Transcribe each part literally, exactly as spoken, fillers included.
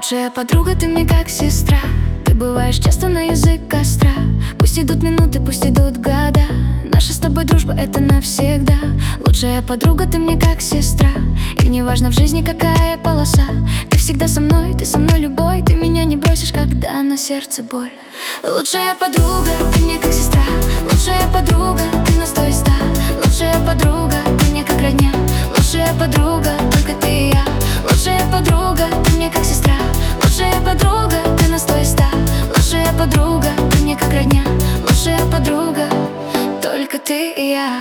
Лучшая подруга, ты мне как сестра. Ты бываешь часто на язык костра. Пусть идут минуты, пусть идут года, наша с тобой дружба — это навсегда. Лучшая подруга, ты мне как сестра. И не важно в жизни какая полоса, ты всегда со мной, ты со мной любой. Ты меня не бросишь, когда на сердце боль. Лучшая подруга, ты мне как сестра. Лучшая подруга, ты на сто и ста. Лучшая подруга, ты мне как родня. Лучшая подруга, только ты и я. Лучшая подруга, ты мне как сестра. Лучшая подруга, ты на сто и ста. Лучшая подруга, ты мне как родня. Лучшая подруга, только ты и я.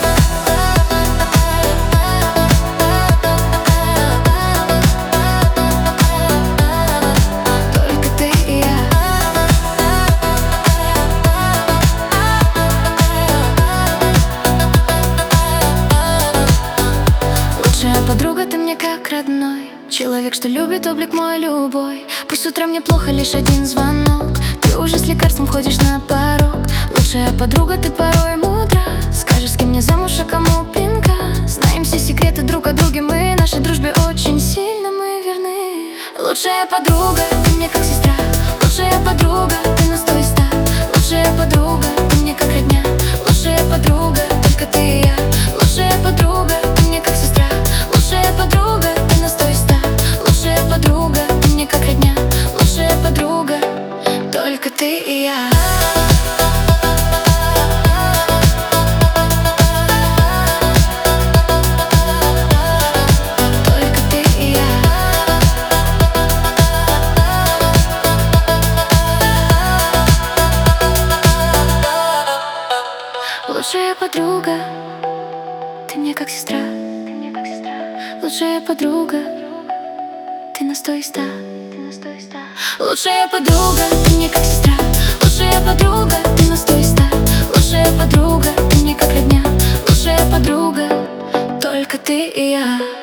Только ты и я. Лучшая подруга, ты мне как родной. Человек, что любит облик мой любой. Пусть с утра мне плохо, лишь один звонок, ты уже с лекарством ходишь на порог. Лучшая подруга, ты порой мудра. Скажешь, с кем мне замуж, а кому пинка. Знаем все секреты друг о друге мы. Нашей дружбе очень сильно мы верны. Лучшая подруга, ты мне как сестра. Лучшая подруга, ты на сто и ста. Лучшая подруга, ты мне как родня. Лучшая подруга, только ты и я. Лучшая подруга, ты мне как сестра. Лучшая подруга, ты на сто и ста. Лучшая подруга, ты мне как родня. Лучшая подруга, только ты и я. Только ты и я. Лучшая подруга, ты мне как сестра. Лучшая подруга, ты на сто и ста. Лучшая подруга, ты мне как сестра. Лучшая подруга, ты на сто и ста. Лучшая подруга, ты мне как родня. Лучшая подруга, только ты и я.